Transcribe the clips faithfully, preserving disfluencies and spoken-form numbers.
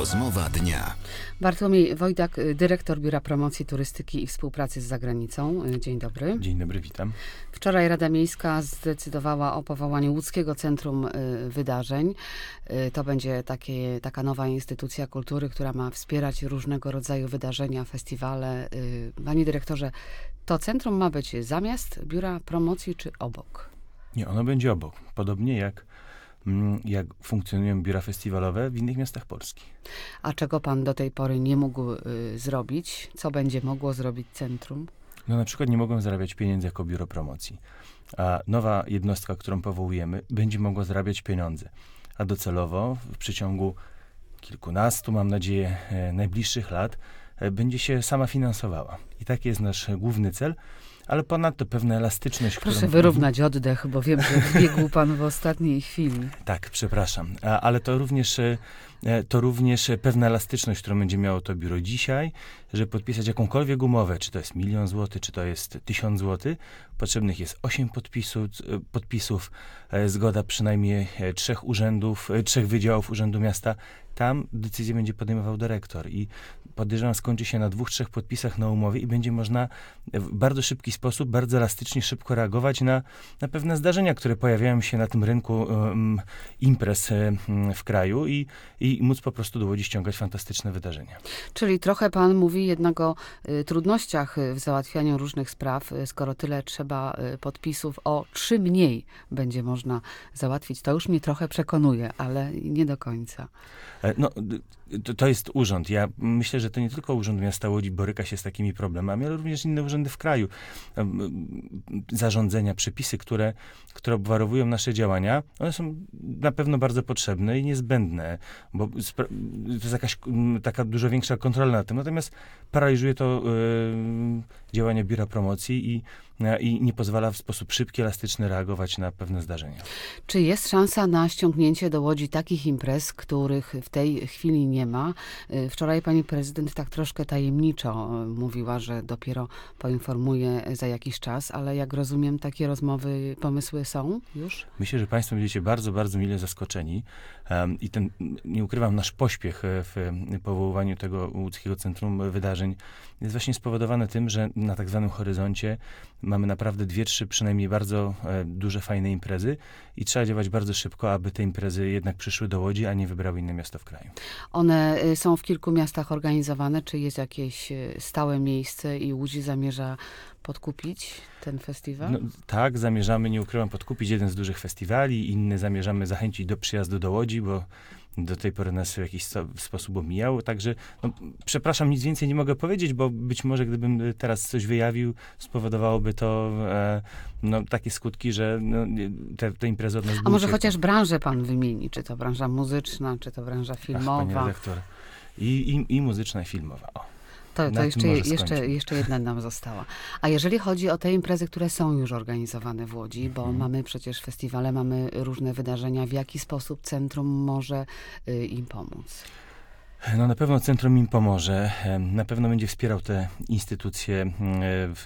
Rozmowa dnia. Bartłomiej Wojdak, dyrektor Biura Promocji Turystyki i Współpracy z Zagranicą. Dzień dobry. Dzień dobry, witam. Wczoraj Rada Miejska zdecydowała o powołaniu Łódzkiego Centrum Wydarzeń. To będzie takie, taka nowa instytucja kultury, która ma wspierać różnego rodzaju wydarzenia, festiwale. Panie dyrektorze, to centrum ma być zamiast Biura Promocji czy obok? Nie, ono będzie obok. Podobnie jak jak funkcjonują biura festiwalowe w innych miastach Polski. A czego pan do tej pory nie mógł y, zrobić? Co będzie mogło zrobić centrum? No na przykład nie mogą zarabiać pieniędzy jako biuro promocji. A nowa jednostka, którą powołujemy, będzie mogła zarabiać pieniądze. A docelowo w przeciągu kilkunastu, mam nadzieję, e, najbliższych lat e, będzie się sama finansowała. I taki jest nasz główny cel. Ale ponadto pewna elastyczność... Proszę którą... wyrównać oddech, bo wiem, że wbiegł pan w ostatniej chwili. Tak, przepraszam. A, ale to również, to również pewna elastyczność, którą będzie miało to biuro dzisiaj, żeby podpisać jakąkolwiek umowę, czy to jest milion złotych, czy to jest tysiąc złotych, potrzebnych jest osiem podpisów, podpisów, zgoda przynajmniej trzech urzędów, trzech wydziałów Urzędu Miasta. Tam decyzję będzie podejmował dyrektor i podejrzewam, skończy się na dwóch, trzech podpisach na umowie i będzie można w bardzo szybki sposób, bardzo elastycznie, szybko reagować na, na pewne zdarzenia, które pojawiają się na tym rynku um, imprez um, w kraju i, i móc po prostu do Łodzi ściągać fantastyczne wydarzenia. Czyli trochę pan mówi jednak o y, trudnościach w załatwianiu różnych spraw, y, skoro tyle trzeba y, podpisów, o trzy mniej będzie można załatwić. To już mnie trochę przekonuje, ale nie do końca. No, to, to jest urząd. Ja myślę, że to nie tylko Urząd Miasta Łodzi boryka się z takimi problemami, ale również inne urzędy w kraju. Zarządzenia, przepisy, które, które obwarowują nasze działania, one są na pewno bardzo potrzebne i niezbędne, bo to jest jakaś taka dużo większa kontrola nad tym. Natomiast paraliżuje to yy, działania Biura Promocji i i nie pozwala w sposób szybki, elastyczny reagować na pewne zdarzenia. Czy jest szansa na ściągnięcie do Łodzi takich imprez, których w tej chwili nie ma? Wczoraj pani prezydent tak troszkę tajemniczo mówiła, że dopiero poinformuje za jakiś czas, ale jak rozumiem, takie rozmowy, pomysły są już? Myślę, że państwo będziecie bardzo, bardzo mile zaskoczeni um, i ten, nie ukrywam, nasz pośpiech w powoływaniu tego Łódzkiego Centrum Wydarzeń jest właśnie spowodowany tym, że na tak zwanym horyzoncie mamy naprawdę dwie, trzy przynajmniej bardzo e, duże, fajne imprezy i trzeba działać bardzo szybko, aby te imprezy jednak przyszły do Łodzi, a nie wybrały inne miasto w kraju. One y, są w kilku miastach organizowane. Czy jest jakieś y, stałe miejsce i Łódź zamierza podkupić ten festiwal? No, tak, zamierzamy, nie ukrywam, podkupić jeden z dużych festiwali, inny zamierzamy zachęcić do przyjazdu do Łodzi, bo do tej pory nas w jakiś sposób omijało, także no, przepraszam, nic więcej nie mogę powiedzieć, bo być może gdybym teraz coś wyjawił, spowodowałoby to e, no, takie skutki, że no, te, te imprezy od nas A może uciekną. chociaż branżę pan wymieni, czy to branża muzyczna, czy to branża filmowa? Ach, panie redaktor, i, i, i muzyczna, i filmowa. O. To, to jeszcze, jeszcze, jeszcze jedna nam została. A jeżeli chodzi o te imprezy, które są już organizowane w Łodzi, bo hmm. mamy przecież festiwale, mamy różne wydarzenia, w jaki sposób centrum może y, im pomóc? No na pewno centrum im pomoże. Na pewno będzie wspierał te instytucje w,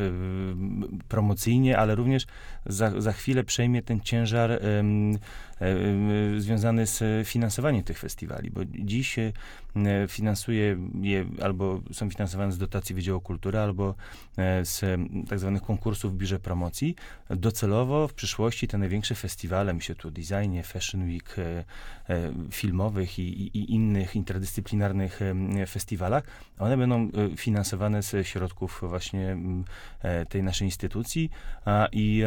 w, promocyjnie, ale również za, za chwilę przejmie ten ciężar um, um, związany z finansowaniem tych festiwali, bo dziś um, finansuje je albo są finansowane z dotacji Wydziału Kultury, albo z tak zwanych konkursów w Biurze Promocji. Docelowo w przyszłości te największe festiwale, myślę tu o designie, Fashion Week, e, e, filmowych i, i, i innych interdyscyplinarnych festiwalach, one będą finansowane ze środków właśnie tej naszej instytucji i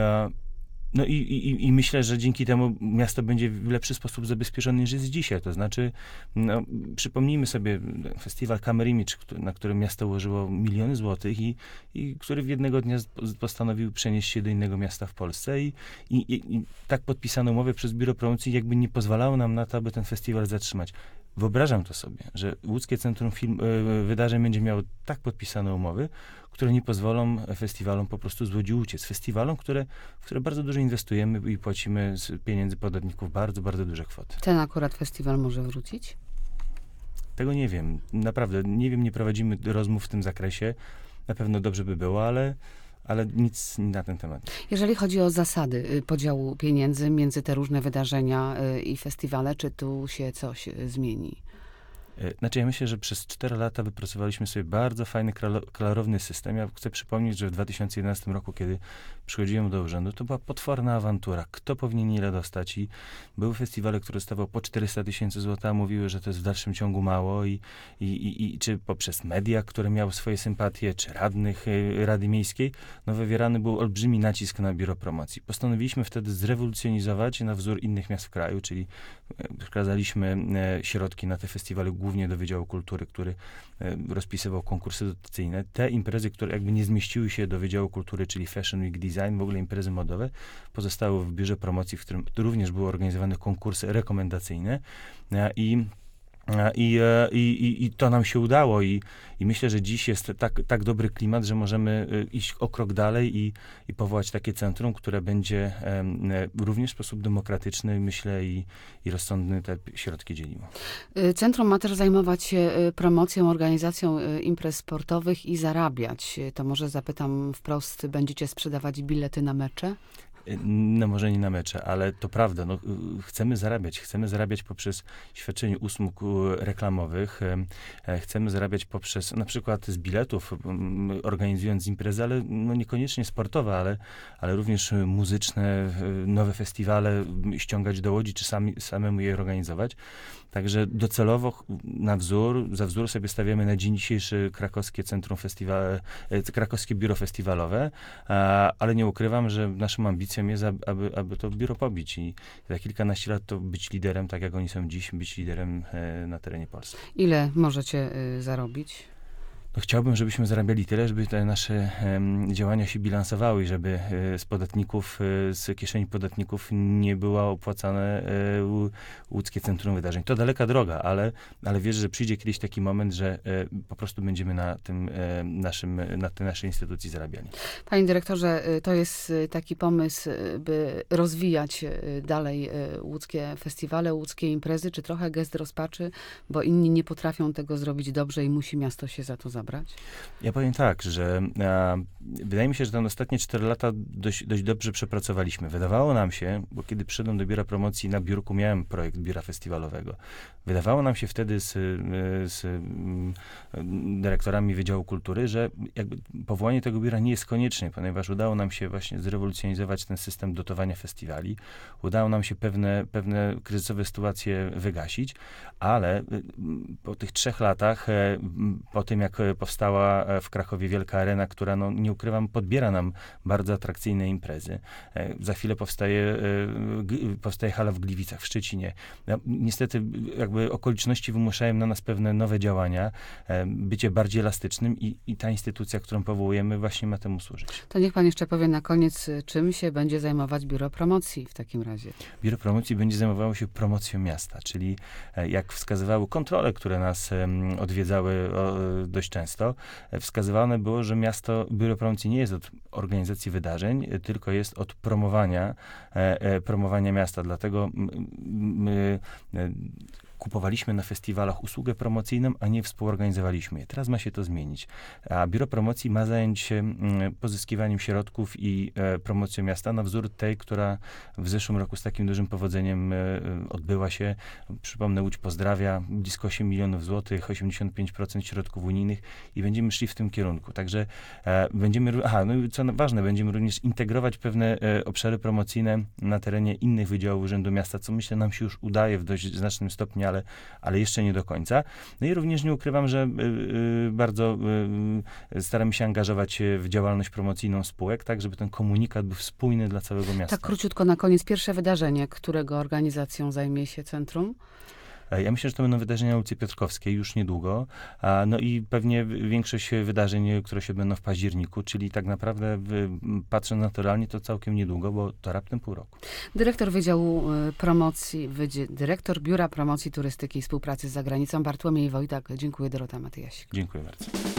No i, i, i myślę, że dzięki temu miasto będzie w lepszy sposób zabezpieczone niż jest dzisiaj. To znaczy, no, przypomnijmy sobie festiwal Camera Image, na którym miasto ułożyło miliony złotych i, i który w jednego dnia postanowił przenieść się do innego miasta w Polsce i, i, i tak podpisane umowy przez Biuro Promocji jakby nie pozwalało nam na to, aby ten festiwal zatrzymać. Wyobrażam to sobie, że Łódzkie Centrum Film, Wydarzeń będzie miało tak podpisane umowy, które nie pozwolą festiwalom po prostu z Łodzi uciec. Festiwalom, które, w które bardzo dużo inwestujemy i płacimy z pieniędzy podatników bardzo, bardzo duże kwoty. Ten akurat festiwal może wrócić? Tego nie wiem. Naprawdę, nie wiem, nie prowadzimy rozmów w tym zakresie. Na pewno dobrze by było, ale ale nic na ten temat. Jeżeli chodzi o zasady podziału pieniędzy między te różne wydarzenia i festiwale, czy tu się coś zmieni? Znaczy ja myślę, że przez cztery lata wypracowaliśmy sobie bardzo fajny, klarowny system. Ja chcę przypomnieć, że w dwa tysiące jedenastym roku, kiedy przychodziłem do urzędu, to była potworna awantura. Kto powinien ile dostać? I były festiwale, które dostawały po czterysta tysięcy złotych, a mówiły, że to jest w dalszym ciągu mało i, i, i, i czy poprzez media, które miały swoje sympatie, czy radnych Rady Miejskiej, no wywierany był olbrzymi nacisk na biuro promocji. Postanowiliśmy wtedy zrewolucjonizować na wzór innych miast w kraju, czyli przekazaliśmy środki na te festiwale głównie do Wydziału Kultury, który rozpisywał konkursy dotacyjne. Te imprezy, które jakby nie zmieściły się do Wydziału Kultury, czyli Fashion Week, Design, w ogóle imprezy modowe, pozostały w biurze promocji, w którym również były organizowane konkursy rekomendacyjne i I, i, I to nam się udało i, i myślę, że dziś jest tak, tak dobry klimat, że możemy iść o krok dalej i, i powołać takie centrum, które będzie um, również w sposób demokratyczny, myślę, i, i rozsądny te środki dzieliło. Centrum ma też zajmować się promocją, organizacją imprez sportowych i zarabiać. To może zapytam wprost, będziecie sprzedawać bilety na mecze? No może nie na mecze, ale to prawda, no, chcemy zarabiać. Chcemy zarabiać poprzez świadczenie usług reklamowych. Chcemy zarabiać poprzez, na przykład z biletów, organizując imprezy, ale no niekoniecznie sportowe, ale, ale również muzyczne, nowe festiwale ściągać do Łodzi, czy sami, samemu je organizować. Także docelowo na wzór, za wzór sobie stawiamy na dzień dzisiejszy krakowskie centrum festiwale, krakowskie biuro festiwalowe, ale nie ukrywam, że naszą ambicją jest, aby, aby to biuro pobić i za kilkanaście lat to być liderem, tak jak oni są dziś, być liderem na terenie Polski. Ile możecie y, zarobić? No chciałbym, żebyśmy zarabiali tyle, żeby te nasze um, działania się bilansowały i żeby e, z podatników, e, z kieszeni podatników nie było opłacane e, łódzkie Centrum Wydarzeń. To daleka droga, ale, ale wierzę, że przyjdzie kiedyś taki moment, że e, po prostu będziemy na tym e, naszym, na tej naszej instytucji zarabiali. Panie dyrektorze, to jest taki pomysł, by rozwijać dalej łódzkie festiwale, łódzkie imprezy, czy trochę gest rozpaczy, bo inni nie potrafią tego zrobić dobrze i musi miasto się za to zabrać? Ja powiem tak, że a, wydaje mi się, że te ostatnie cztery lata dość, dość dobrze przepracowaliśmy. Wydawało nam się, bo kiedy przyszedłem do biura promocji, na biurku miałem projekt biura festiwalowego. Wydawało nam się wtedy z, z dyrektorami Wydziału Kultury, że jakby powołanie tego biura nie jest konieczne, ponieważ udało nam się właśnie zrewolucjonizować ten system dotowania festiwali. Udało nam się pewne, pewne kryzysowe sytuacje wygasić, ale po tych trzech latach, po tym jak powstała w Krakowie Wielka Arena, która, no, nie ukrywam, podbiera nam bardzo atrakcyjne imprezy. Za chwilę powstaje, powstaje hala w Gliwicach, w Szczecinie. No, niestety jakby okoliczności wymuszają na nas pewne nowe działania, bycie bardziej elastycznym i, i ta instytucja, którą powołujemy, właśnie ma temu służyć. To niech pan jeszcze powie na koniec, czym się będzie zajmować Biuro Promocji w takim razie? Biuro Promocji będzie zajmowało się promocją miasta, czyli jak wskazywały kontrole, które nas odwiedzały dość często, wskazywane było, że miasto, Biuro Promocji nie jest od organizacji wydarzeń, tylko jest od promowania, promowania miasta. Dlatego my kupowaliśmy na festiwalach usługę promocyjną, a nie współorganizowaliśmy je. Teraz ma się to zmienić. A Biuro Promocji ma zająć się pozyskiwaniem środków i e, promocją miasta na wzór tej, która w zeszłym roku z takim dużym powodzeniem e, odbyła się. Przypomnę, Łódź pozdrawia, blisko osiem milionów złotych, osiemdziesiąt pięć procent środków unijnych i będziemy szli w tym kierunku. Także e, będziemy, aha, no i co ważne, będziemy również integrować pewne e, obszary promocyjne na terenie innych wydziałów Urzędu Miasta, co myślę nam się już udaje w dość znacznym stopniu, ale, ale jeszcze nie do końca. No i również nie ukrywam, że y, y, bardzo y, staramy się angażować w działalność promocyjną spółek, tak żeby ten komunikat był spójny dla całego miasta. Tak króciutko na koniec, pierwsze wydarzenie, którego organizacją zajmie się centrum? Ja myślę, że to będą wydarzenia na ulicy Piotrkowskiej już niedługo, a, no i pewnie większość wydarzeń, które się odbędą w październiku, czyli tak naprawdę patrząc naturalnie to całkiem niedługo, bo to raptem pół roku. Dyrektor Wydziału Promocji, wydzie, dyrektor Biura Promocji Turystyki i Współpracy z Zagranicą Bartłomiej Wojtak. Dziękuję, Dorota Matyjasik. Dziękuję bardzo.